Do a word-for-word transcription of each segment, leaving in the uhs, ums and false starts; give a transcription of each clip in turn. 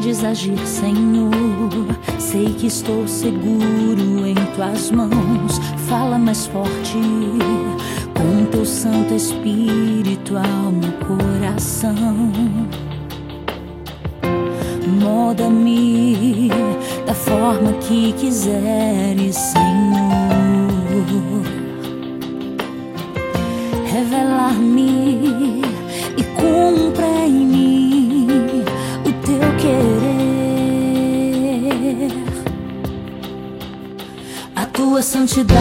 podes agir, Senhor. Sei que estou seguro em tuas mãos. Fala mais forte com teu Santo Espírito ao meu coração. Molda-me da forma que quiseres, Senhor. Revelar-me e cumpra em mim o teu querer. A tua santidade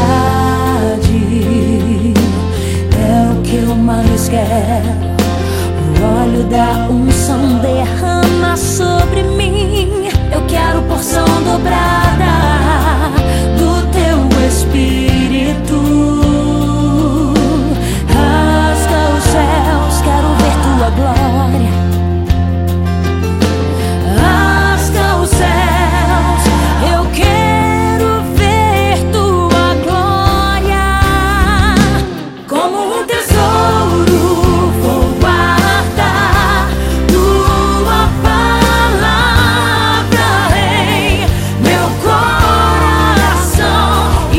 é o que eu mais quero. O óleo da unção derrama sobre mim. Eu quero porção dobrada do teu Espírito. Rasga os céus, quero ver tua glória. Rasga os céus, eu quero ver tua glória. Como um tesouro vou guardar tua palavra em meu coração, e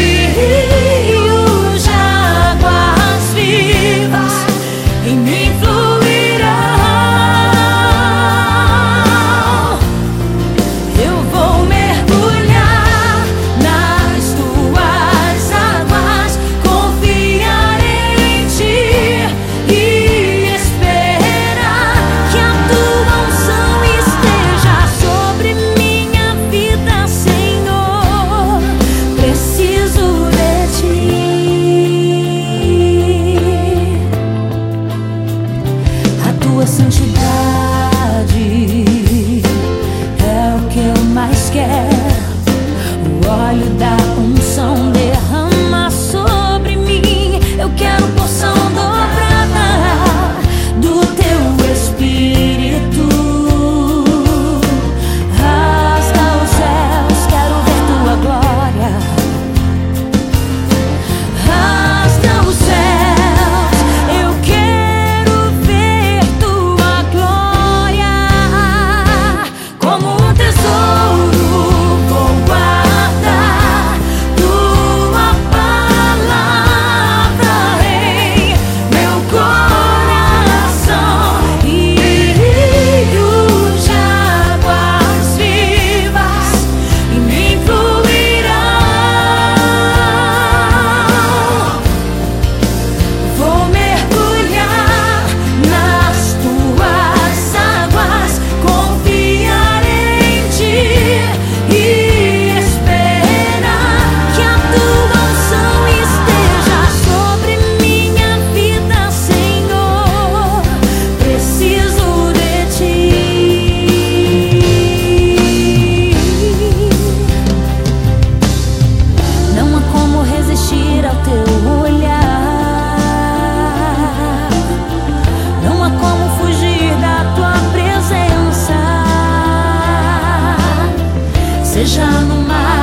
rios de águas vivas em mim fluirão. Eu vou mergulhar nas tuas águas, confiar em ti e esperar que a tua unção esteja sobre minha vida, Senhor. Preciso de ti. A tua santidade é o que eu mais quero. O óleo da unção derrama sobre mim. Eu quero porção dobrada do teu Espírito. Rasga os céus, quero ver tua glória. Rasga os céus, eu quero ver tua glória. Como um tesouro vou guardar tua palavra em meu coração, e rios de águas vivas em mim fluirão. Vou mergulhar nas tuas águas, confiar em ti e esperar que a tua unção esteja sobre minha vida, Senhor. Preciso de ti. Não há como resistir ao teu olhar. Não há como fugir da tua presença. Seja no mar,